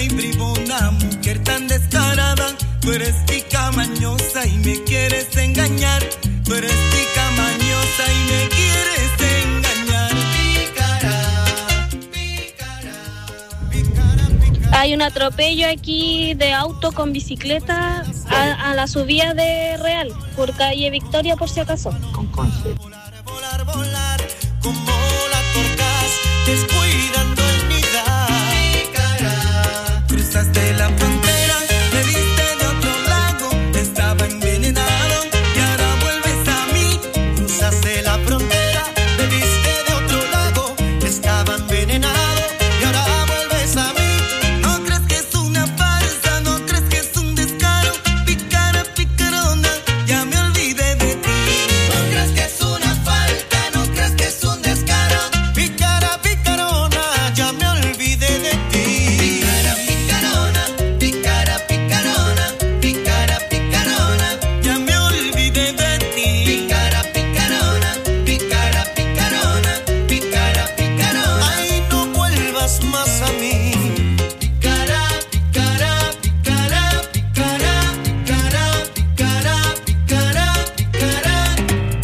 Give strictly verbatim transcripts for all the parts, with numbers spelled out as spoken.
y bribona, mujer tan descarada. Tú eres tica mañosa y me quieres engañar. Tú eres tica mañosa y me quieres engañar. Pícara, pícara, pícara, pícara. Hay un atropello aquí de auto con bicicleta a, a la subida de Real, por calle Victoria, por si acaso. Con Conce. Volar, volar, volar, como la torcas, descuidando el nidal. Pícara, cruzaste la frontera, me viste de otro lago, estaba envenenado y ahora vuelves a mí. Cruzaste la frontera, me viste de otro lago, estaba envenenado y ahora vuelves a mí. No crees que es una farsa, no crees que es un descaro. Pícara, picarona, ya me olvidé de ti. No crees que es una falta, no crees que es un descaro. Pícara, picarona, ya me olvidé de ti. Pícara, picarona, pícara, picarona, pícara, picarona, ya me olvidé de ti. Pícara, picarona, pícara, picarona, pícara, picarona. Ay, no vuelvas más a mí. Pícara, pícara, pícara, pícara, pícara, pícara, pícara, pícara.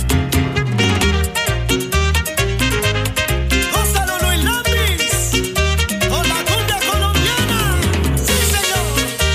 Gózalo, Luis Lambis, con la cumbia colombiana. Sí, señor.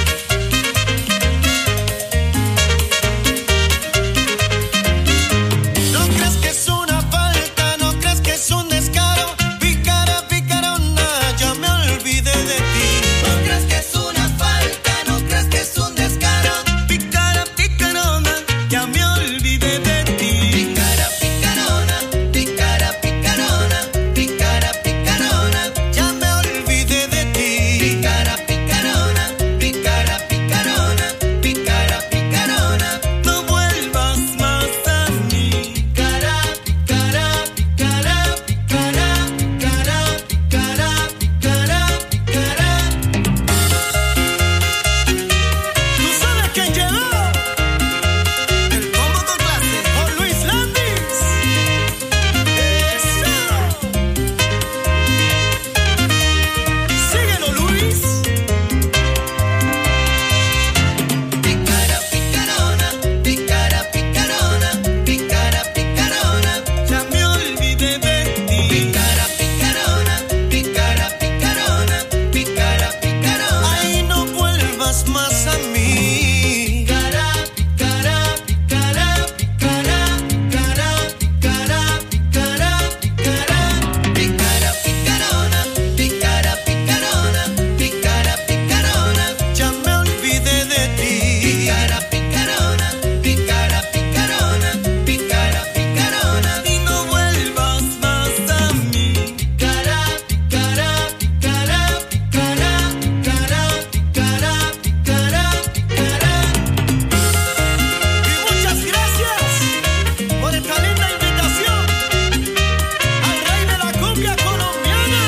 No crees que es una falta, no crees que es un descaro. Pícara, picarona, ya me olvidé de ti. No crees que es una falta, no crees que es un descaro. Pícara, picarona, ya me olvidé de ti. Pícara, picarona, pícara, picarona, pícara, picarona, ya me olvidé de ti. Pícara, picarona, pícara, picarona, pícara, picarona, no vuelvas más a mí. Pícara, pícara, pícara, pícara, pícara, pícara, pícara, pícara. Tú sabes quién llegó. El combo con clase con Luis Landis. Eso. Síguelo, Luis. Pícara, picarona, pícara, picarona, pícara, picarona, ya me olvidé de ti. Pícara, picarona, pícara, picarona, pícara, picarona. Ay, no vuelvas más a mí. Pícara, pícara, pícara, pícara, pícara, pícara, pícara, pícara. Pícara, picarona, pícara, picarona, pícara, picarona, ya me olvidé de ti. Pícara, picarona, pícara, picarona, pícara, picarona, y no vuelvas más a mí. Pícara, pícara, pícara, pícara, pícara, pícara, pícara, pícara. Y muchas gracias por esta linda invitación al rey de la cumbia colombiana.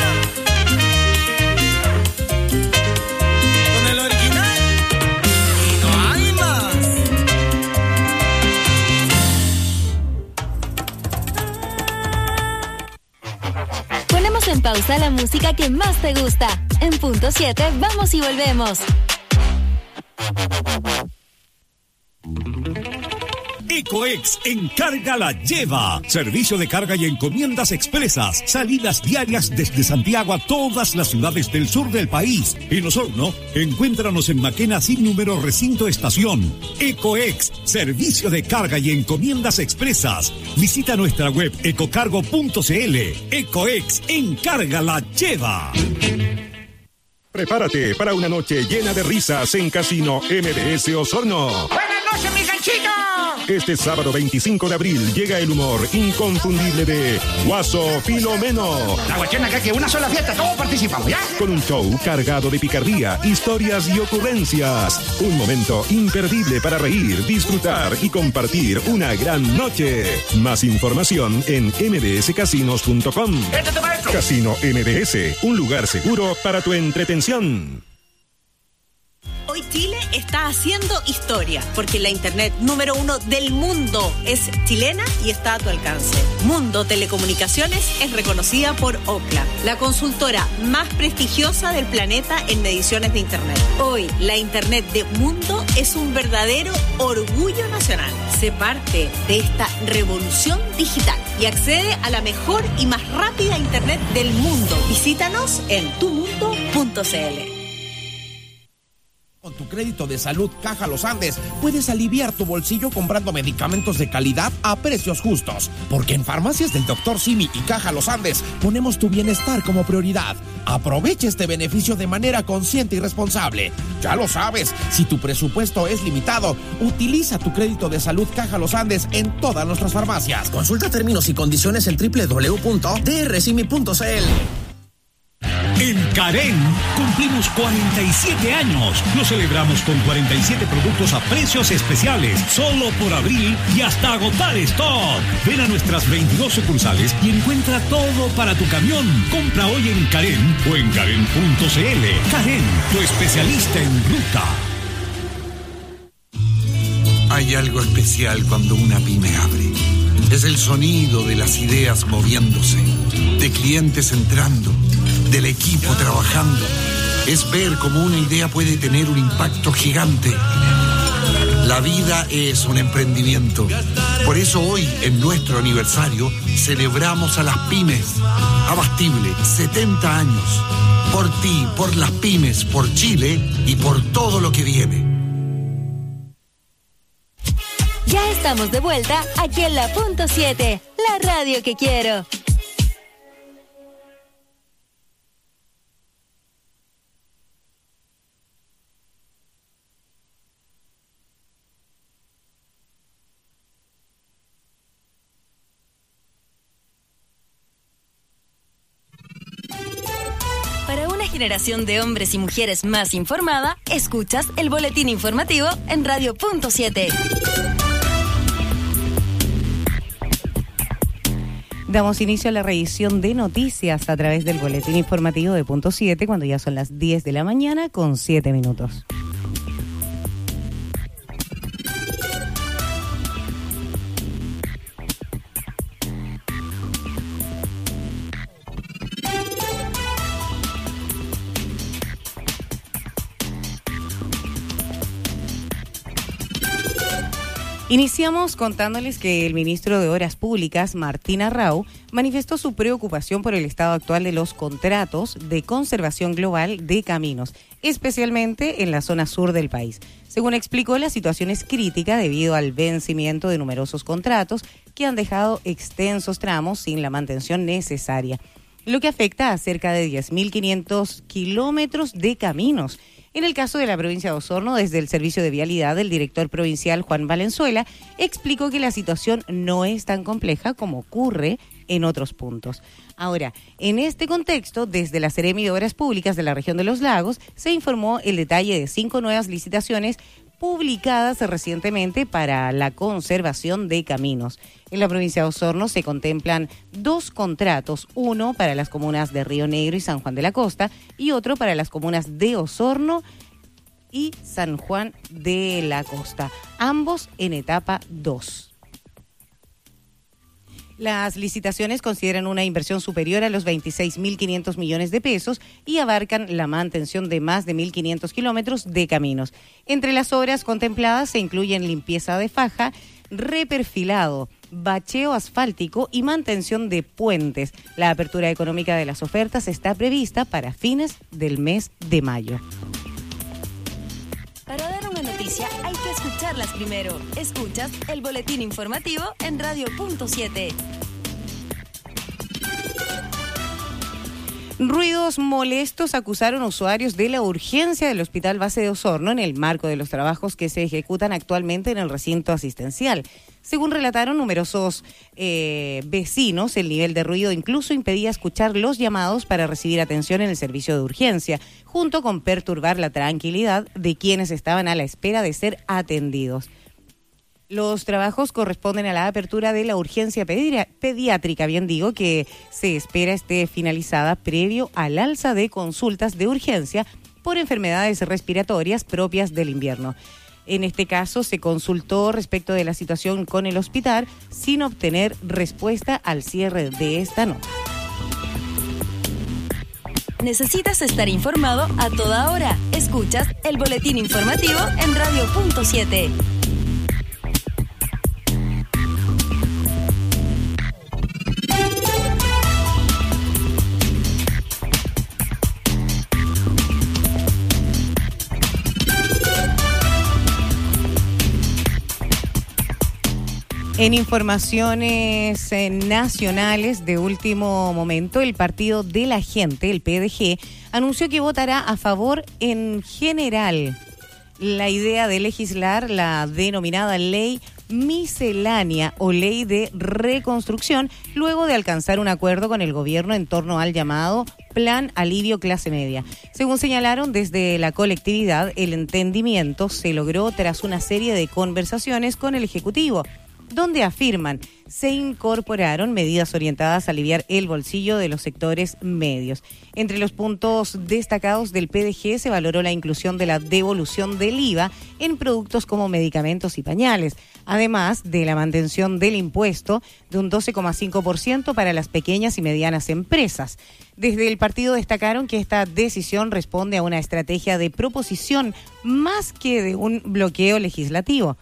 Con el original y no hay más. Ponemos en pausa la música que más te gusta. En punto siete, vamos y volvemos. Ecoex Encarga la Lleva. Servicio de carga y encomiendas expresas. Salidas diarias desde Santiago a todas las ciudades del sur del país. En Osorno, encuéntranos en Maquena sin número recinto estación. Ecoex, servicio de carga y encomiendas expresas. Visita nuestra web ecocargo punto cl. Ecoex Encarga la Lleva. Prepárate para una noche llena de risas en Casino M D S Osorno. ¡Buenas noches, mi ganchito! Este sábado veinticinco de abril llega el humor inconfundible de Guaso Filomeno. La cuestión acá es que una sola fiesta, todos participamos, ¿ya? Con un show cargado de picardía, historias y ocurrencias. Un momento imperdible para reír, disfrutar y compartir una gran noche. Más información en m d s casinos punto com. ¡Échate, maestro! Casino M D S, un lugar seguro para tu entretención. Hoy Chile está haciendo historia, porque la internet número uno del mundo es chilena y está a tu alcance. Mundo Telecomunicaciones es reconocida por Ookla, la consultora más prestigiosa del planeta en mediciones de internet. Hoy, la internet de Mundo es un verdadero orgullo nacional. Sé parte de esta revolución digital y accede a la mejor y más rápida internet del mundo. Visítanos en tu mundo punto c l. Con tu crédito de salud Caja Los Andes puedes aliviar tu bolsillo comprando medicamentos de calidad a precios justos. Porque en Farmacias del doctor Simi y Caja Los Andes ponemos tu bienestar como prioridad. Aprovecha este beneficio de manera consciente y responsable. Ya lo sabes, si tu presupuesto es limitado, utiliza tu crédito de salud Caja Los Andes en todas nuestras farmacias. Consulta términos y condiciones en doble u doble u doble u punto d r simi punto c l. En Karen cumplimos cuarenta y siete años. Lo celebramos con cuarenta y siete productos a precios especiales, solo por abril y hasta agotar stock. Ven a nuestras veintidós sucursales y encuentra todo para tu camión. Compra hoy en Karen o en karen punto c l. Karen, tu especialista en ruta. Hay algo especial cuando una pyme abre. Es el sonido de las ideas moviéndose, de clientes entrando, del equipo trabajando. Es ver cómo una idea puede tener un impacto gigante. La vida es un emprendimiento. Por eso hoy, en nuestro aniversario, celebramos a las pymes. Abastible, setenta años. Por ti, por las pymes, por Chile y por todo lo que viene. Ya estamos de vuelta aquí en la punto siete, la radio que quiero. Para una generación de hombres y mujeres más informada, escuchas el boletín informativo en radio punto siete. Damos inicio a la revisión de noticias a través del boletín informativo de Punto siete cuando ya son las diez de la mañana con siete minutos. Iniciamos contándoles que el ministro de Obras Públicas, Martín Arrau, manifestó su preocupación por el estado actual de los contratos de conservación global de caminos, especialmente en la zona sur del país. Según explicó, la situación es crítica debido al vencimiento de numerosos contratos que han dejado extensos tramos sin la mantención necesaria, lo que afecta a cerca de diez mil quinientos kilómetros de caminos. En el caso de la provincia de Osorno, desde el Servicio de Vialidad, el director provincial Juan Valenzuela explicó que la situación no es tan compleja como ocurre en otros puntos. Ahora, en este contexto, desde la Seremi de Obras Públicas de la región de Los Lagos, se informó el detalle de cinco nuevas licitaciones publicadas recientemente para la conservación de caminos. En la provincia de Osorno se contemplan dos contratos, uno para las comunas de Río Negro y San Juan de la Costa y otro para las comunas de Osorno y San Juan de la Costa, ambos en etapa dos. Las licitaciones consideran una inversión superior a los veintiséis mil quinientos millones de pesos y abarcan la mantención de más de mil quinientos kilómetros de caminos. Entre las obras contempladas se incluyen limpieza de faja, reperfilado, bacheo asfáltico y mantención de puentes. La apertura económica de las ofertas está prevista para fines del mes de mayo. Para dar una noticia hay que escucharlas primero. Escuchas el boletín informativo en radio punto siete. Ruidos molestos acusaron usuarios de la urgencia del Hospital Base de Osorno en el marco de los trabajos que se ejecutan actualmente en el recinto asistencial. Según relataron numerosos eh, vecinos, el nivel de ruido incluso impedía escuchar los llamados para recibir atención en el servicio de urgencia, junto con perturbar la tranquilidad de quienes estaban a la espera de ser atendidos. Los trabajos corresponden a la apertura de la urgencia pedi- pediátrica, bien digo, que se espera esté finalizada previo al alza de consultas de urgencia por enfermedades respiratorias propias del invierno. En este caso, se consultó respecto de la situación con el hospital sin obtener respuesta al cierre de esta nota. Necesitas estar informado a toda hora. Escuchas el boletín informativo en Radio Punto siete. En informaciones eh, nacionales de último momento, el Partido de la Gente, el P D G, anunció que votará a favor en general la idea de legislar la denominada ley miscelánea o ley de reconstrucción, luego de alcanzar un acuerdo con el gobierno en torno al llamado Plan Alivio Clase Media. Según señalaron desde la colectividad, el entendimiento se logró tras una serie de conversaciones con el Ejecutivo, donde afirman se incorporaron medidas orientadas a aliviar el bolsillo de los sectores medios. Entre los puntos destacados del P D G se valoró la inclusión de la devolución del I V A en productos como medicamentos y pañales, además de la mantención del impuesto de un doce coma cinco por ciento para las pequeñas y medianas empresas. Desde el partido destacaron que esta decisión responde a una estrategia de proposición más que de un bloqueo legislativo.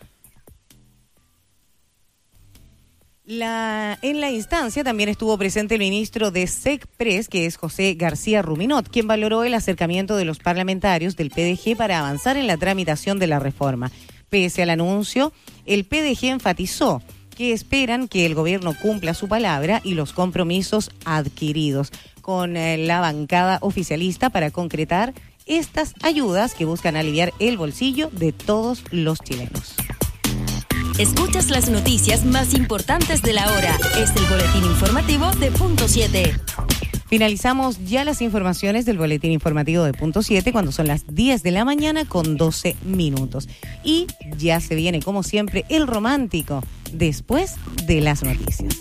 La, en la instancia también estuvo presente el ministro de SECPRES, que es José García Ruminot, quien valoró el acercamiento de los parlamentarios del P D G para avanzar en la tramitación de la reforma. Pese al anuncio, el P D G enfatizó que esperan que el gobierno cumpla su palabra y los compromisos adquiridos con eh, la bancada oficialista para concretar estas ayudas que buscan aliviar el bolsillo de todos los chilenos. Escuchas las noticias más importantes de la hora. Es el boletín informativo de Punto siete. Finalizamos ya las informaciones del boletín informativo de Punto siete cuando son las diez de la mañana con doce minutos. Y ya se viene, como siempre, el romántico después de las noticias.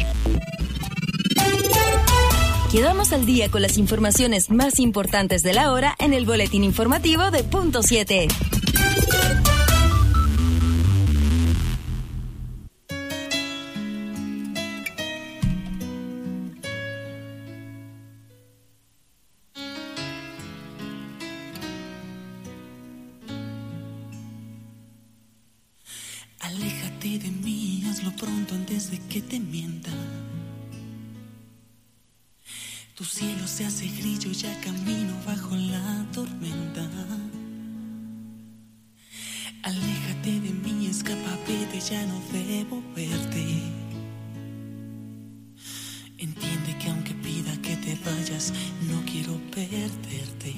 Quedamos al día con las informaciones más importantes de la hora en el boletín informativo de Punto siete. Aléjate de mí, hazlo pronto antes de que te mienta. Tu cielo se hace grillo, ya camino bajo la tormenta. Aléjate de mí, escapa, vete, ya no debo verte. Entiende que aunque pida que te vayas, no quiero perderte.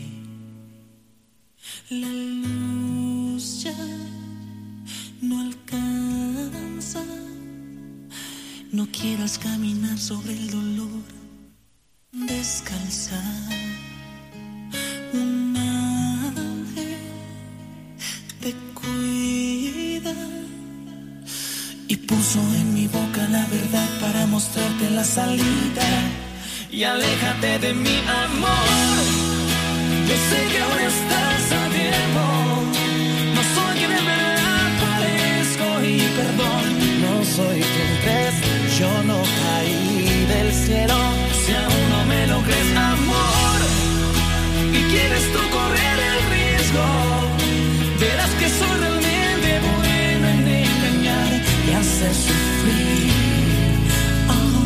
La luz ya no alcanza. No quieras caminar sobre el dolor descalza. Un ángel te cuida y puso en mi boca la verdad para mostrarte la salida. Y aléjate de mi amor. Yo sé que ahora estás a tiempo. No soy quien de verdad parezco y perdón. No soy quien crees, yo no caí del cielo. Si aún no me lo crees, amor, y quieres tú correr el riesgo, verás que soy realmente bueno en engañar y hacer sufrir. Oh.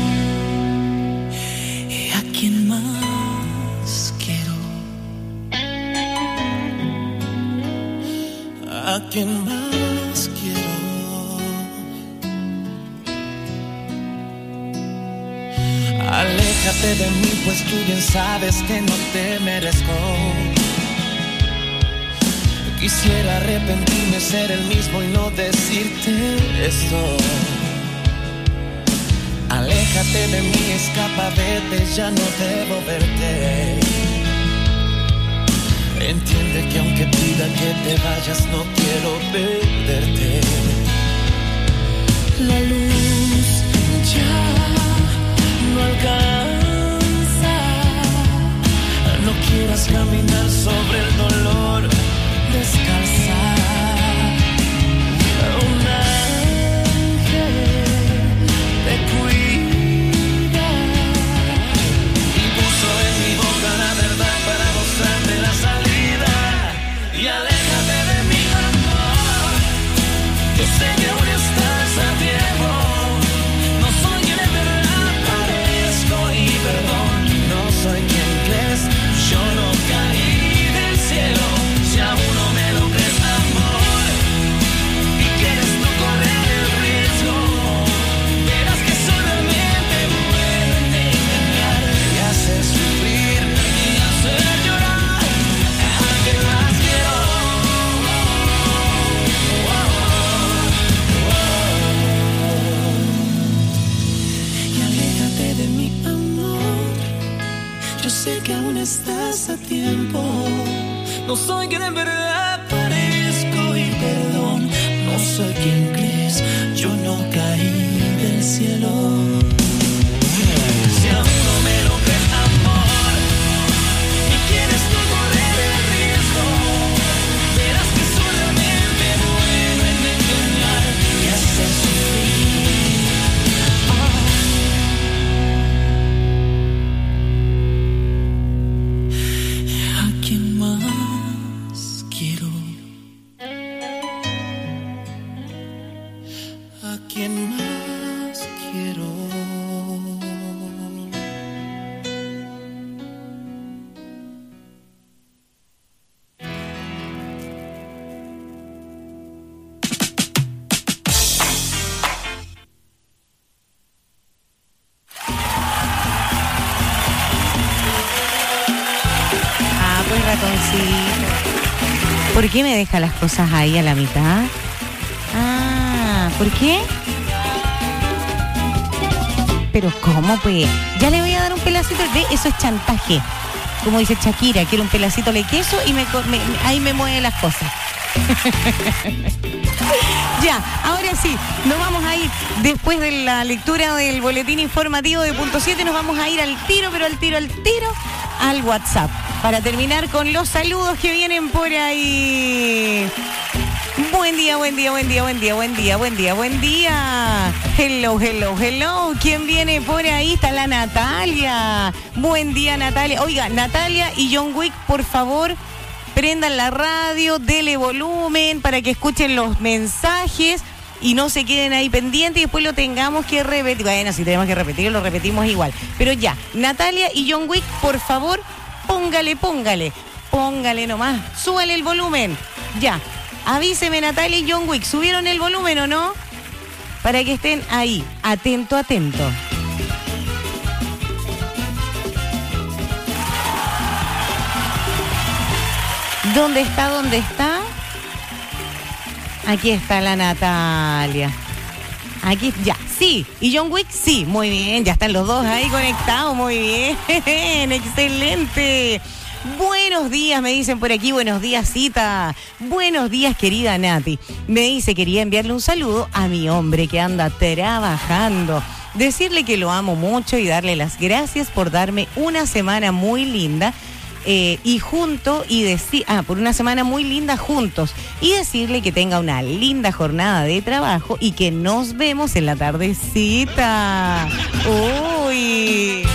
¿Y a quién más quiero? ¿A quién más quiero? Aléjate de mí, pues tú bien sabes que no te merezco. Quisiera arrepentirme, ser el mismo y no decirte esto. Aléjate de mí, escapa, vete, ya no debo verte. Entiende que aunque pida que te vayas, no quiero perderte. La luz ya no alcanza. No quieras caminar sobre No soy quien en verdad parezco y perdón, no soy quien crees, yo no caí del cielo. Si aún no me lo crees, amor, y quieres tú correr el riesgo, verás que solamente bueno en engañar y hacer sufrir. Oh. ¿A quién más quiero? ¿A quién más quiero? Ah, pues ratoncito. ¿Por qué me deja las cosas ahí a la mitad? Ah, ¿por qué? Pero ¿cómo pues? Ya le voy a dar un pedacito. Ve, eso es chantaje. Como dice Shakira, quiero un pedacito de queso y me, me- ahí me mueve las cosas. Ya, ahora sí, nos vamos a ir, después de la lectura del boletín informativo de Punto siete, nos vamos a ir al tiro, pero al tiro, al tiro, al WhatsApp, para terminar con los saludos que vienen por ahí. Buen día, buen día, buen día, buen día, buen día, buen día, buen día. Hello, hello, hello. ¿Quién viene por ahí? Está la Natalia. Buen día, Natalia. Oiga, Natalia y John Wick, por favor, prendan la radio, dele volumen para que escuchen los mensajes y no se queden ahí pendientes y después lo tengamos que repetir. Bueno, si tenemos que repetirlo, lo repetimos igual. Pero ya, Natalia y John Wick, por favor, póngale, póngale, póngale nomás, súbale el volumen. Ya, avíseme, Natalia y John Wick, ¿subieron el volumen o no? Para que estén ahí, atento, atento. ¿Dónde está? ¿Dónde está? Aquí está la Natalia. Aquí, ya, sí. ¿Y John Wick? Sí, muy bien. Ya están los dos ahí conectados, muy bien. Excelente. Buenos días, me dicen por aquí. Buenos días, Cita. Buenos días, querida Nati. Me dice, quería enviarle un saludo a mi hombre que anda trabajando. Decirle que lo amo mucho y darle las gracias por darme una semana muy linda. Eh, y junto y decir, ah, por una semana muy linda juntos y decirle que tenga una linda jornada de trabajo y que nos vemos en la tardecita. Uy.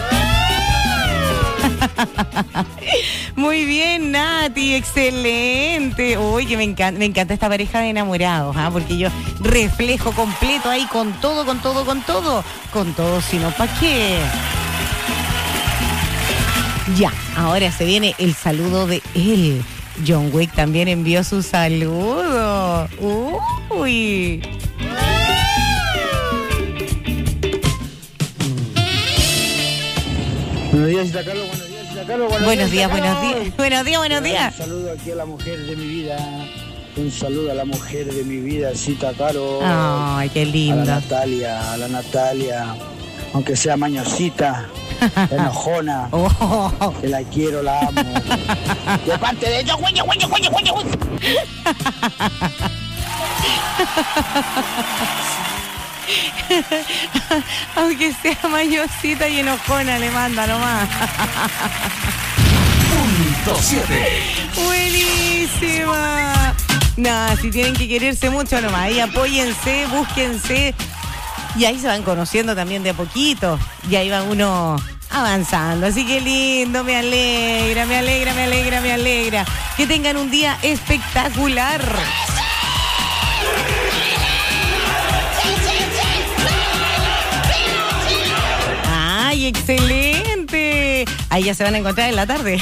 Muy bien, Nati, excelente. Uy, que me encanta, me encanta esta pareja de enamorados, ¿ah? Porque yo reflejo completo ahí con todo, con todo, con todo, con todo, sino ¿para qué? Ya, ahora se viene el saludo de él. John Wick también envió su saludo. Uy. Buenos días, Cita Carlos. Buenos días, Cita Carlos. Buenos días, buenos días. Buenos días, buenos días. Un saludo aquí a la mujer de mi vida. Un saludo a la mujer de mi vida, Cita Carlos. Ay, qué lindo. A la Natalia, a la Natalia. Aunque sea mañosita, enojona. Oh. Que la quiero, la amo. De parte de ellos, güey, güey, güey, güey, güey. Aunque sea mayorcita y enojona, le manda nomás. Punto siete. Buenísima. Nada, si tienen que quererse mucho nomás, ahí apóyense, búsquense. Y ahí se van conociendo también de a poquito. Y ahí va uno avanzando. Así que lindo, me alegra, me alegra, me alegra, me alegra. Que tengan un día espectacular. ¡Ay, excelente! Ahí ya se van a encontrar en la tarde.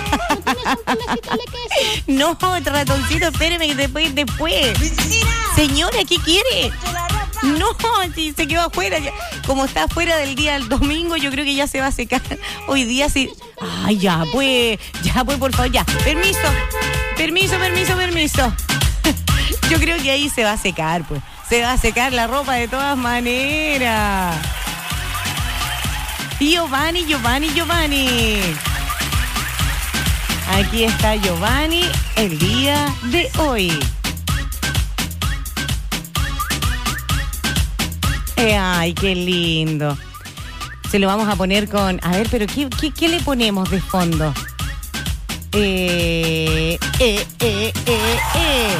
No, ratoncito, espéreme que después, después. Señora, ¿qué quiere? No, si se quedó afuera. Ya. Como está afuera del día del domingo, yo creo que ya se va a secar. Hoy día sí. Ay, ya, pues, ya, pues, por favor, ya. Permiso, permiso, permiso, permiso. Yo creo que ahí se va a secar, pues. Se va a secar la ropa de todas maneras. Giovanni, Giovanni, Giovanni. Aquí está Giovanni el día de hoy. Eh, ay, qué lindo. Se lo vamos a poner con... A ver, pero ¿qué, qué, qué le ponemos de fondo? Eh, eh, eh, eh, eh.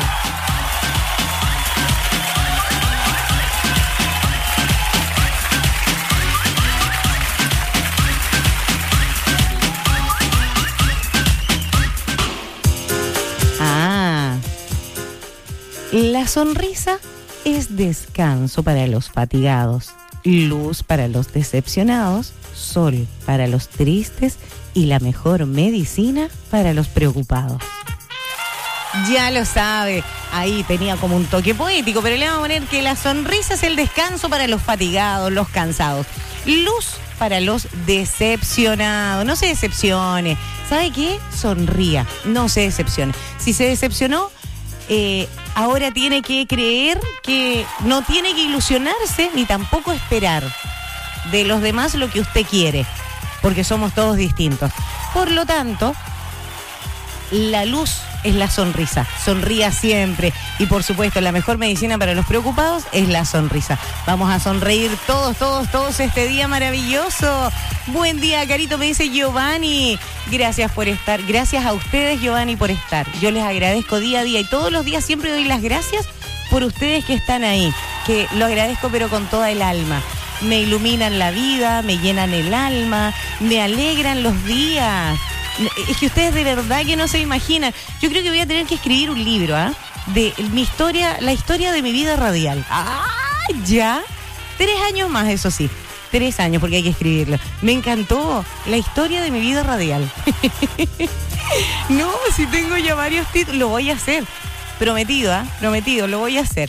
Ah. La sonrisa es descanso para los fatigados, luz para los decepcionados, sol para los tristes y la mejor medicina para los preocupados. Ya lo sabe, ahí tenía como un toque poético, pero le vamos a poner que la sonrisa es el descanso para los fatigados, los cansados, luz para los decepcionados. No se decepcione, ¿sabe qué? Sonría, no se decepcione. Si se decepcionó, eh, ahora tiene que creer que no tiene que ilusionarse ni tampoco esperar de los demás lo que usted quiere, porque somos todos distintos. Por lo tanto, la luz es la sonrisa. Sonría siempre. Y por supuesto, la mejor medicina para los preocupados es la sonrisa. Vamos a sonreír todos, todos, todos este día maravilloso. Buen día, Carito, me dice Giovanni. Gracias por estar. Gracias a ustedes, Giovanni, por estar. Yo les agradezco día a día y todos los días siempre doy las gracias por ustedes que están ahí. Que lo agradezco, pero con toda el alma. Me iluminan la vida, me llenan el alma, me alegran los días. Es que ustedes de verdad que no se imaginan. Yo creo que voy a tener que escribir un libro, ¿ah? ¿eh? De mi historia, la historia de mi vida radial. ¡Ah! Ya. Tres años más, eso sí. Tres años, porque hay que escribirlo. Me encantó la historia de mi vida radial. No, si tengo ya varios títulos, lo voy a hacer. Prometido, ¿ah? ¿eh? Prometido, lo voy a hacer.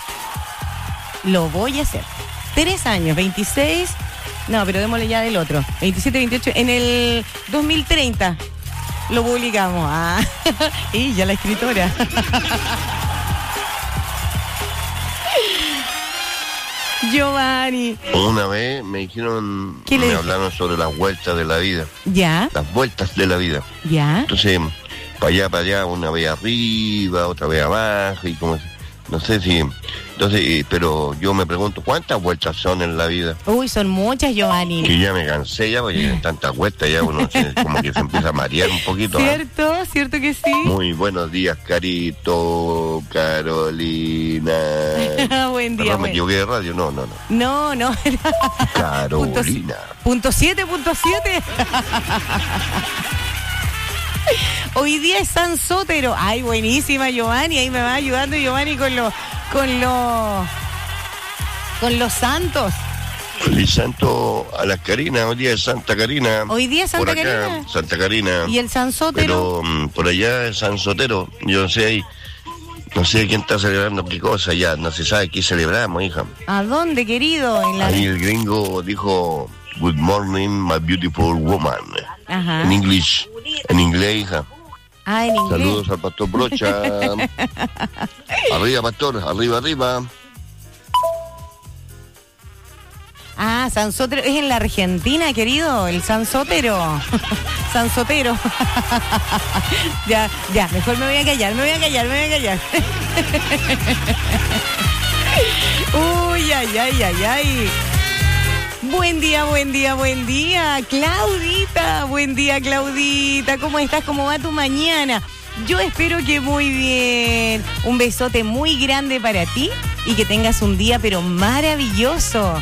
Lo voy a hacer. Tres años, veintiséis... No, pero démosle ya del otro. veintisiete, veintiocho. En el dos mil treinta lo publicamos. Ah, y ya la escritora. Giovanni. Una vez me dijeron, ¿Qué le me dije? hablaron sobre las vueltas de la vida. ¿Ya? Las vueltas de la vida. ¿Ya? Entonces, para allá, para allá, una vez arriba, otra vez abajo, y como, no sé si... Entonces, eh, pero yo me pregunto, ¿cuántas vueltas son en la vida? Uy, son muchas, Giovanni. Que ya me cansé ya, porque en tantas vueltas ya uno se, como que se empieza a marear un poquito. ¿Cierto? ¿eh? ¿Cierto que sí? Muy buenos días, Carito, Carolina. Buen día, Perdón, me buen- equivoqué de radio, no, no, no. No, no. Carolina. Punto siete, punto siete. Hoy día es San Sotero. Ay, buenísima, Giovanni. Ahí me va ayudando Giovanni con los con los con los santos. Feliz santo a las Carinas, hoy día es Santa Carina. Hoy día es Santa por acá, Carina. Santa Carina. ¿Y el San Sotero? Pero mm, por allá es San Sotero. Yo no sé ahí, no sé quién está celebrando qué cosa ya, no se sabe qué celebramos, hija. ¿A dónde, querido? En la... Ahí el gringo dijo, good morning, my beautiful woman. Ajá. En inglés, en inglés, hija. Ah, en inglés. Saludos al pastor Brocha. Arriba, pastor, arriba, arriba. Ah, San Sotero. Es en la Argentina, querido, el San Sotero. San Sotero. Ya, ya, mejor me voy a callar, me voy a callar, me voy a callar. Uy, ay, ay, ay, ay. Buen día, buen día, buen día, Claudita. Buen día, Claudita. ¿Cómo estás? ¿Cómo va tu mañana? Yo espero que muy bien. Un besote muy grande para ti y que tengas un día pero maravilloso.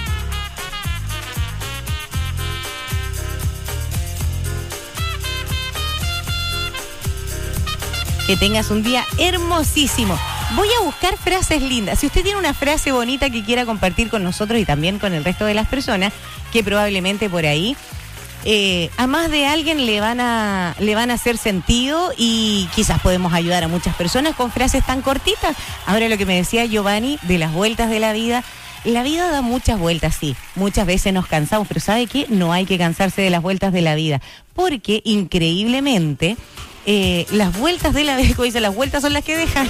Que tengas un día hermosísimo. Voy a buscar frases lindas. Si usted tiene una frase bonita que quiera compartir con nosotros y también con el resto de las personas, que probablemente por ahí eh, a más de alguien le van a le van a hacer sentido y quizás podemos ayudar a muchas personas con frases tan cortitas. Ahora lo que me decía Giovanni de las vueltas de la vida. La vida da muchas vueltas, sí. Muchas veces nos cansamos, pero ¿sabe qué? No hay que cansarse de las vueltas de la vida. Porque, increíblemente, eh, las vueltas de la vida, como dice, las vueltas son las que dejan.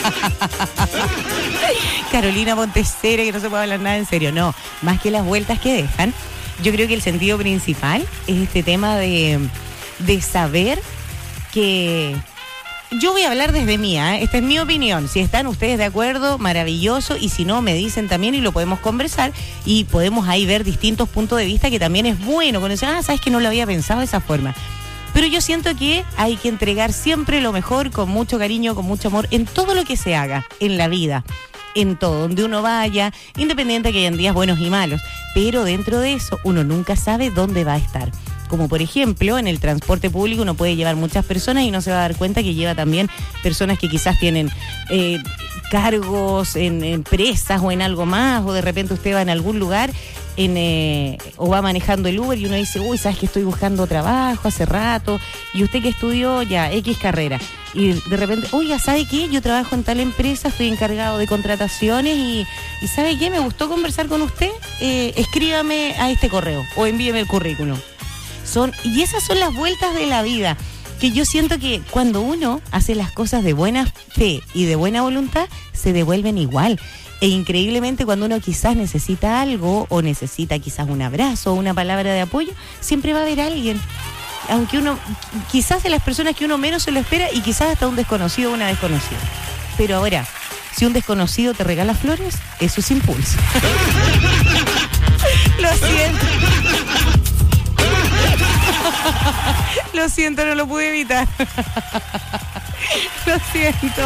Carolina Montesere, que no se puede hablar nada en serio. No, más que las vueltas que dejan, yo creo que el sentido principal es este tema de, de saber que yo voy a hablar desde mía, ¿eh? Esta es mi opinión. Si están ustedes de acuerdo, maravilloso, y si no, me dicen también y lo podemos conversar y podemos ahí ver distintos puntos de vista, que también es bueno. Cuando dicen, ah, sabes que no lo había pensado de esa forma. Pero yo siento que hay que entregar siempre lo mejor, con mucho cariño, con mucho amor, en todo lo que se haga en la vida. En todo, donde uno vaya, independiente que hayan días buenos y malos. Pero dentro de eso, uno nunca sabe dónde va a estar. Como por ejemplo, en el transporte público uno puede llevar muchas personas y no se va a dar cuenta que lleva también personas que quizás tienen eh, cargos en empresas o en algo más, o de repente usted va en algún lugar en, eh, o va manejando el Uber y uno dice, uy, sabes que estoy buscando trabajo hace rato, y usted que estudió ya X carrera, y de repente, oiga, ¿sabe qué? Yo trabajo en tal empresa, estoy encargado de contrataciones y, y ¿sabe qué? Me gustó conversar con usted, eh, escríbame a este correo o envíeme el currículum. Son, y esas son las vueltas de la vida, que yo siento que cuando uno hace las cosas de buena fe y de buena voluntad, se devuelven igual. E increíblemente cuando uno quizás necesita algo, o necesita quizás un abrazo o una palabra de apoyo, siempre va a haber alguien. Aunque uno, quizás de las personas que uno menos se lo espera, y quizás hasta un desconocido o una desconocida. Pero ahora, si un desconocido te regala flores, eso es impulso. Lo siento. Lo siento, no lo pude evitar. Lo siento.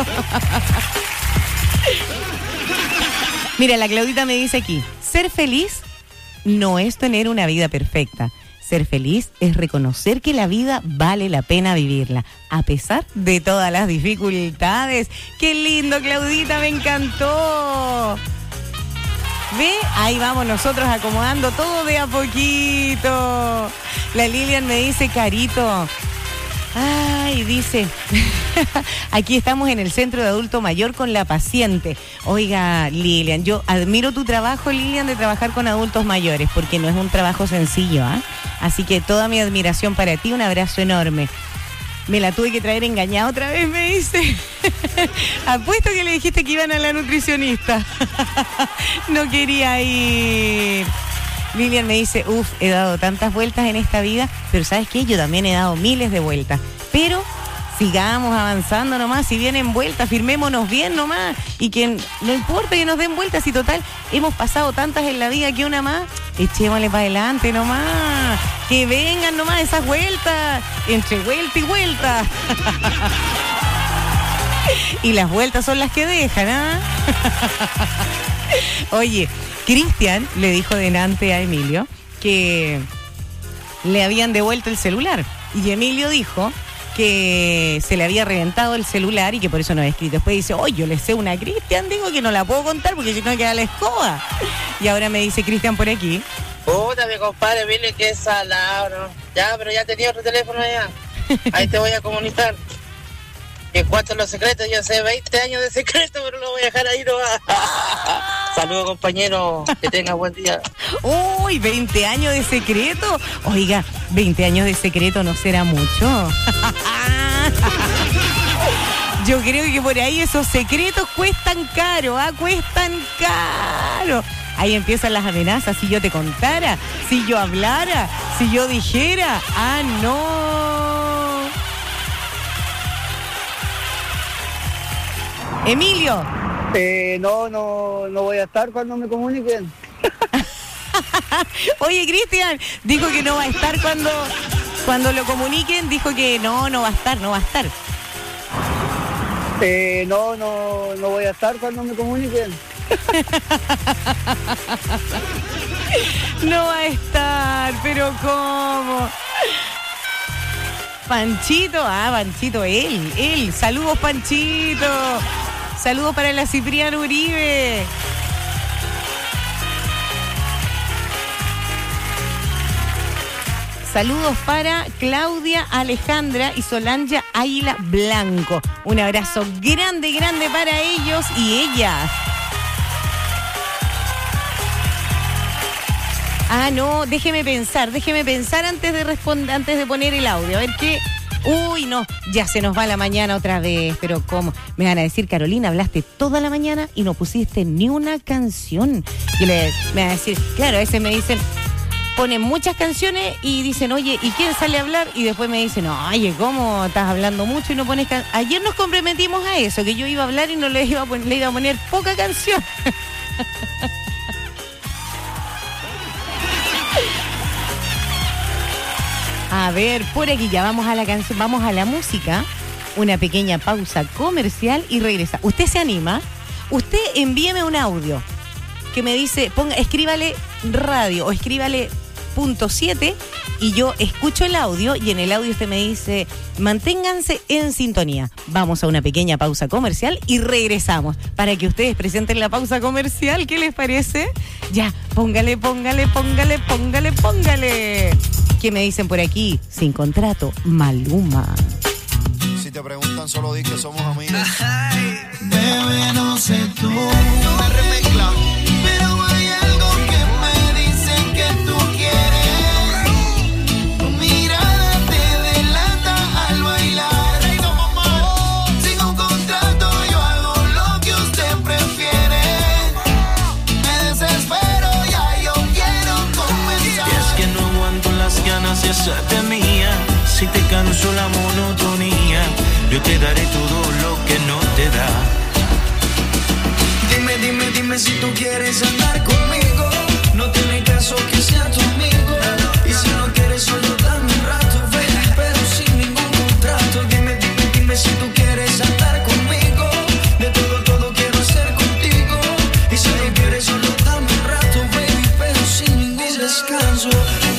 Mira, la Claudita me dice aquí, ser feliz no es tener una vida perfecta. Ser feliz es reconocer que la vida vale la pena vivirla, a pesar de todas las dificultades. ¡Qué lindo, Claudita! ¡Me encantó! ¿Ve? Ahí vamos nosotros acomodando todo de a poquito. La Lilian me dice, Carito. Ay, dice, aquí estamos en el Centro de Adulto Mayor con la paciente. Oiga, Lilian, yo admiro tu trabajo, Lilian, de trabajar con adultos mayores, porque no es un trabajo sencillo, ¿ah? ¿eh? Así que toda mi admiración para ti, un abrazo enorme. Me la tuve que traer engañada otra vez, me dice. Apuesto que le dijiste que iban a la nutricionista. No quería ir. Lilian me dice, uff, he dado tantas vueltas en esta vida, pero ¿sabes qué? Yo también he dado miles de vueltas. Pero sigamos avanzando nomás, si vienen vueltas, firmémonos bien nomás. Y que no importa que nos den vueltas, y total, hemos pasado tantas en la vida que una más, echémosle para adelante nomás. Que vengan nomás esas vueltas, entre vuelta y vuelta. Y las vueltas son las que dejan, ¿ah? Oye, Cristian le dijo delante a Emilio que le habían devuelto el celular. Y Emilio dijo que se le había reventado el celular y que por eso no había escrito. Después dice, oye, yo le sé una a Cristian, digo que no la puedo contar porque si no queda la escoba. Y ahora me dice Cristian por aquí. Puta, mi compadre, Emilio, que es salado, ¿no? Ya, pero ya tenía otro teléfono allá. Ahí te voy a comunicar. En cuanto a los secretos, yo sé veinte años de secreto, pero lo voy a dejar ahí nomás. Saludos, compañero, que tenga buen día. Uy, veinte años de secreto. Oiga, veinte años de secreto no será mucho. Yo creo que por ahí esos secretos cuestan caro, ¿ah? Cuestan caro. Ahí empiezan las amenazas. Si yo te contara, si yo hablara, si yo dijera. Ah, no. Emilio. Eh, no, no, no voy a estar cuando me comuniquen. Oye, Cristian, dijo que no va a estar cuando, cuando lo comuniquen, dijo que no, no va a estar, no va a estar. Eh, no, no, no voy a estar cuando me comuniquen. No va a estar, pero ¿cómo? Panchito, ah, Panchito, él, él. Saludos, Panchito. Saludos para la Cipriano Uribe. Saludos para Claudia Alejandra y Solange Águila Blanco. Un abrazo grande, grande para ellos y ellas. Ah, no, déjeme pensar, déjeme pensar antes de responder, antes de poner el audio. A ver qué. Uy, no, ya se nos va la mañana otra vez, pero ¿cómo? Me van a decir, Carolina, hablaste toda la mañana y no pusiste ni una canción. Y le, me van a decir, claro, a veces me dicen, ponen muchas canciones y dicen, oye, ¿y quién sale a hablar? Y después me dicen, oye, ¿cómo estás hablando mucho y no pones can-? Ayer nos comprometimos a eso, que yo iba a hablar y no le iba a poner, le iba a poner poca canción. A ver, por aquí ya vamos a la canción, vamos a la música. Una pequeña pausa comercial y regresa. ¿Usted se anima? Usted envíeme un audio que me dice, ponga, escríbale radio o escríbale punto siete y yo escucho el audio y en el audio usted me dice, manténganse en sintonía. Vamos a una pequeña pausa comercial y regresamos para que ustedes presenten la pausa comercial. ¿Qué les parece? Ya, póngale, póngale, póngale, póngale, póngale. ¿Qué me dicen por aquí? Sin contrato, Maluma. Si te preguntan, solo di que somos amigos. Bebé, no sé tú. Me remezcla. Pero hay algo que me dice que tú quieres. Tu mirada te delata al bailar. Sin un contrato yo hago lo que usted prefiere. Me desespero, ya yo quiero comenzar. Y es que no aguanto las ganas de hacerte mía. Si te canso la monotonía, yo te daré todo lo que no te da. Dime, dime, dime si tú quieres andar conmigo. No tiene caso que sea tu amigo. Y si no quieres solo dame un rato, baby, pero sin ningún contrato. Dime, dime, dime si tú quieres andar conmigo. De todo, todo quiero hacer contigo. Y si no quieres solo dame un rato, baby, pero sin ningún descanso.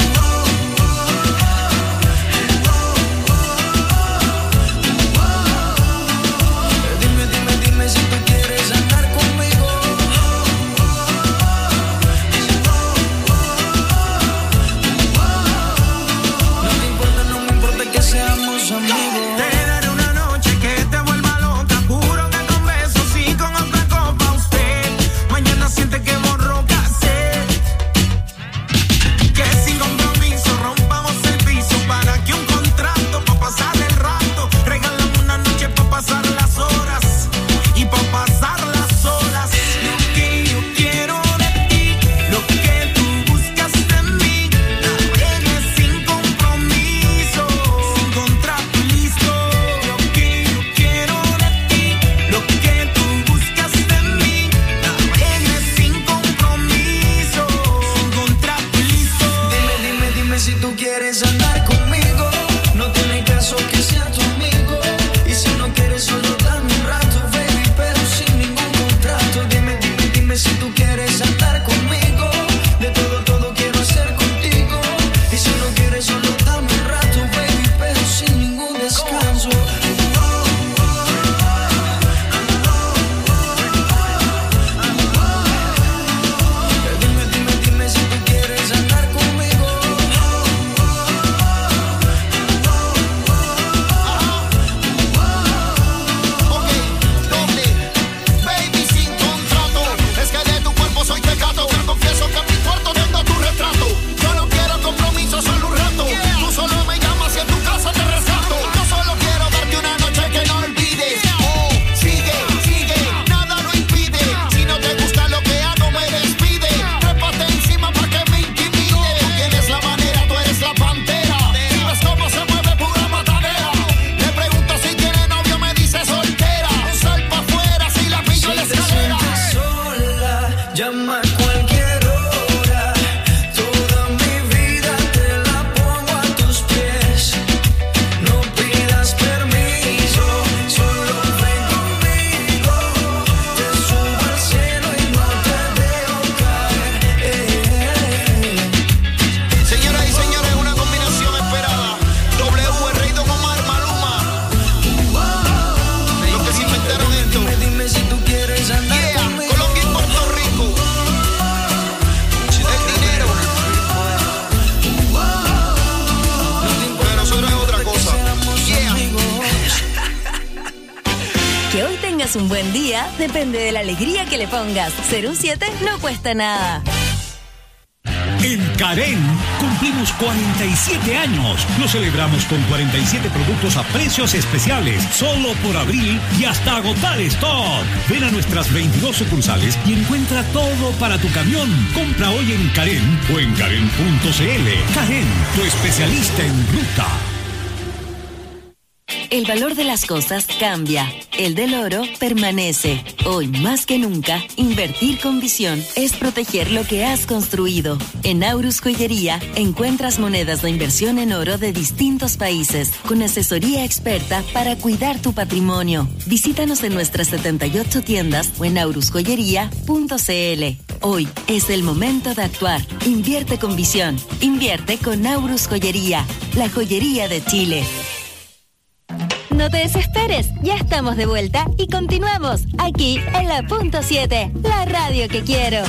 Un buen día depende de la alegría que le pongas. Ser un siete no cuesta nada. En Karen cumplimos cuarenta y siete años. Lo celebramos con cuarenta y siete productos a precios especiales, solo por abril y hasta agotar stock. Ven a nuestras veintidós sucursales y encuentra todo para tu camión. Compra hoy en Karen o en karen punto c l. Karen, tu especialista en ruta. El valor de las cosas cambia. El del oro permanece. Hoy más que nunca, invertir con visión es proteger lo que has construido. En Aurus Joyería encuentras monedas de inversión en oro de distintos países, con asesoría experta para cuidar tu patrimonio. Visítanos en nuestras setenta y ocho tiendas o en aurus joyería punto c l. Hoy es el momento de actuar. Invierte con visión. Invierte con Aurus Joyería, la joyería de Chile. No te desesperes, ya estamos de vuelta y continuamos aquí en la punto siete, la radio que quiero.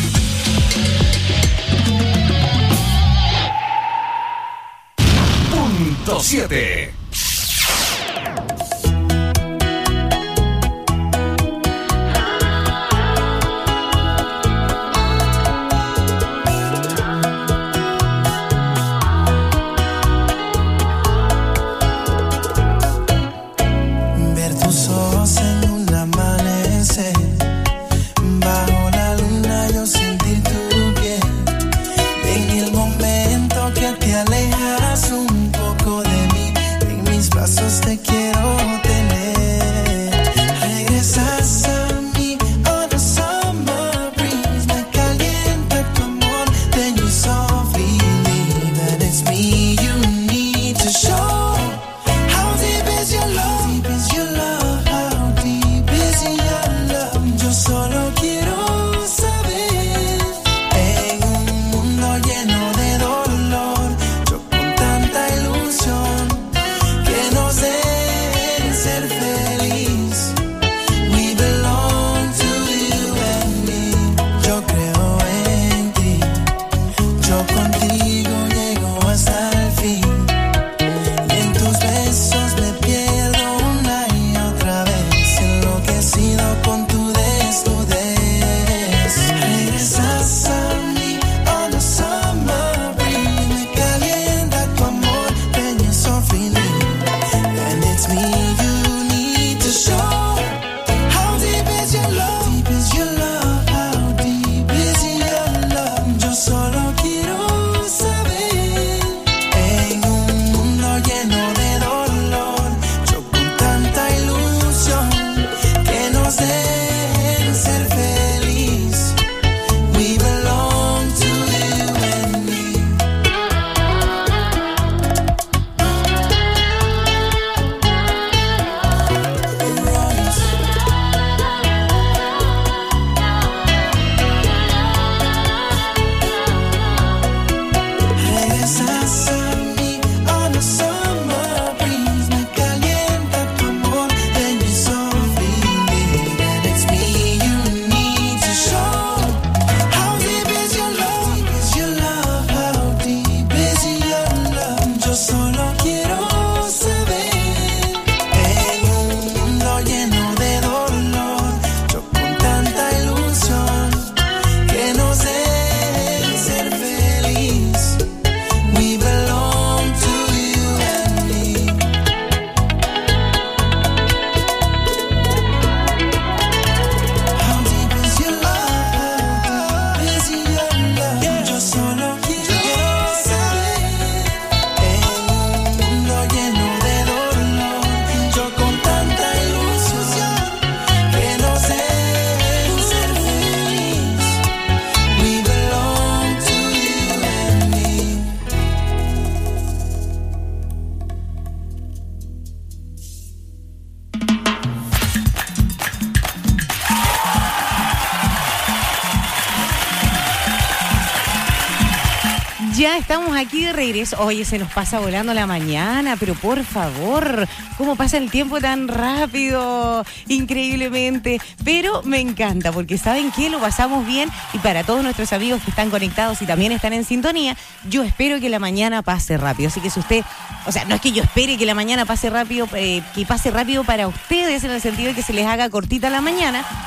Punto siete. Te quiero tener. Regresas a mí, oh, the summer breeze me calienta tu amor. Then you softly leave, and it's me you need to show. How deep is your love? Deep is your love. How deep is your love? Yo solo quiero saber. En un mundo lleno de dolor, yo con tanta ilusión. Ser feliz, we belong to you and me. Yo creo en ti, yo contigo llego hasta el fin. Y en tus besos me pierdo una y otra vez, enloquecido con tu desnudez. Regresas a mí, on the summer breeze, me calienta tu amor, then you're so feeling, and it's me. Ya estamos aquí de regreso. Oye, se nos pasa volando la mañana, pero por favor, ¿cómo pasa el tiempo tan rápido? Increíblemente. Pero me encanta, porque ¿saben qué? Lo pasamos bien. Y para todos nuestros amigos que están conectados y también están en sintonía, yo espero que la mañana pase rápido. Así que si usted, o sea, no es que yo espere que la mañana pase rápido, eh, que pase rápido para ustedes, en el sentido de que se les haga cortita la mañana,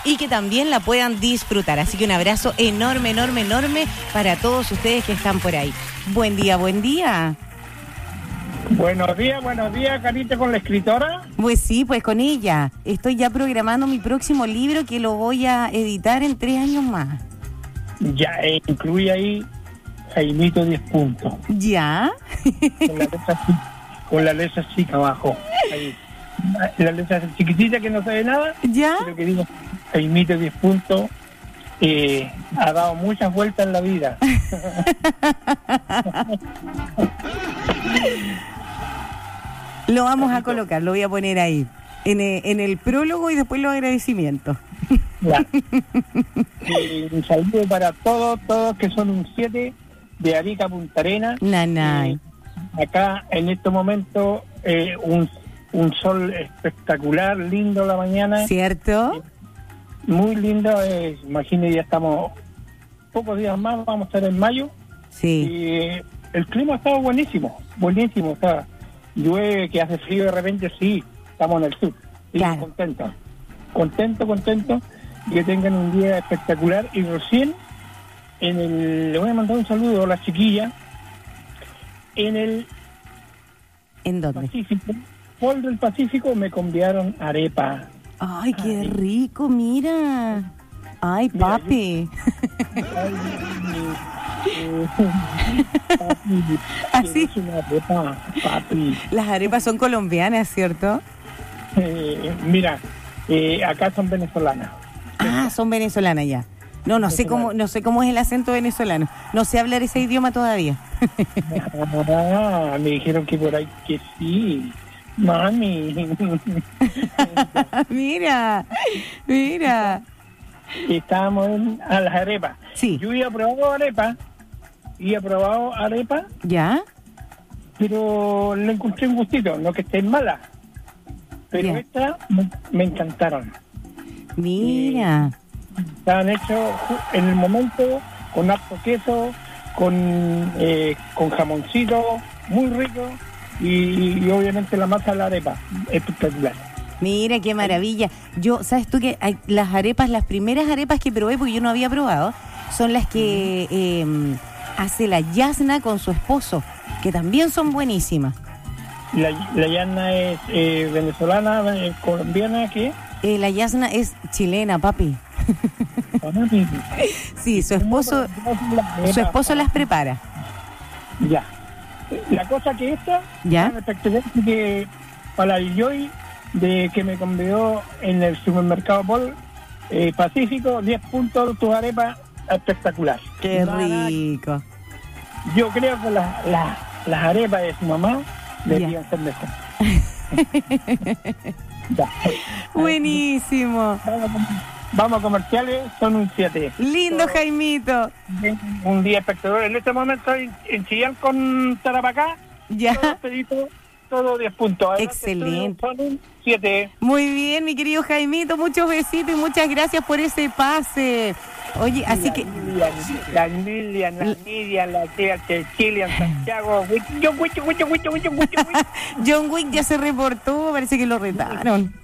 y que también la puedan disfrutar. Así que un abrazo enorme, enorme, enorme para todos ustedes que están por ahí. Buen día, buen día. Buenos días, buenos días, Carita, con la escritora. Pues sí, pues con ella. Estoy ya programando mi próximo libro que lo voy a editar en tres años más. Ya, eh, incluye ahí Jaimito diez puntos. ¿Ya? Con la letra, con la letra chica abajo. Ahí. La letra chiquitita que no sabe nada. ¿Ya? Pero que digo, Jaimito diez puntos. Eh, ha dado muchas vueltas en la vida. Lo vamos a colocar, lo voy a poner ahí, en el, en el prólogo y después los agradecimientos. Ya. Eh, un saludo para todos, todos que son un siete de Arica Punta Arenas. Nanay. Eh, acá en estos momentos eh, un, un sol espectacular, lindo la mañana. ¿Cierto? Eh, muy lindo, eh, imagínate, ya estamos pocos días más, vamos a estar en mayo. Sí. Y eh, el clima ha estado buenísimo, buenísimo, está. Llueve, que hace frío de repente, sí, estamos en el sur. Sí, claro. Contento, contento, contento, y que tengan un día espectacular. Y recién, en el, le voy a mandar un saludo a la chiquilla, en el ¿En dónde? Pacífico, Pol del Pacífico, me conviaron arepa. Ay, qué Ay. rico, mira. Ay, mira, papi. Yo... Ay, Eh, papi, así una arepa, papi. Las arepas son colombianas, ¿cierto? Eh, mira, eh, acá son venezolanas. Ah, son venezolanas ya. No, no sé cómo, no sé cómo es el acento venezolano. No sé hablar ese idioma todavía. Ah, me dijeron que por ahí que sí, mami. Mira, mira. Estábamos en, a las arepas. Sí. Yo había probado arepa. Y he probado arepa. ¿Ya? Pero le encontré un gustito, no que estén malas. Pero estas me, me encantaron. Mira. Y estaban hechos en el momento, con harto queso, con, eh, con jamoncito, muy rico. Y, y obviamente la masa de la arepa, espectacular. Mira, qué maravilla. Yo, ¿sabes tú que hay, las arepas, las primeras arepas que probé, porque yo no había probado, son las que... Eh, hace la Yasna con su esposo, que también son buenísimas. La, la Yasna es eh, venezolana, eh, colombiana, ¿qué? Eh, la Yasna es chilena, papi. Sí, su esposo, su esposo las prepara. Ya. La cosa que esta, ¿ya? Que para el Joy de que me convidó en el supermercado Pol eh, Pacífico, diez puntos tus arepas. Espectacular. Qué rico. Yo creo que la, la, las arepas de su mamá deberían ser mejor. Buenísimo. Vamos, vamos a comerciales, son un siete. Lindo, todo, Jaimito. Un día espectacular. En este momento en, en Chillán con Tarapacá. Ya. Todo pedito, todo diez puntos. Adelante, excelente. Son un siete. Muy bien, mi querido Jaimito. Muchos besitos y muchas gracias por ese pase. Oye, así la que... La Lilian, la Lilian, la tía Chile, Santiago, John Wick, John Wick, John Wick, John Wick ya se reportó, parece que lo retaron.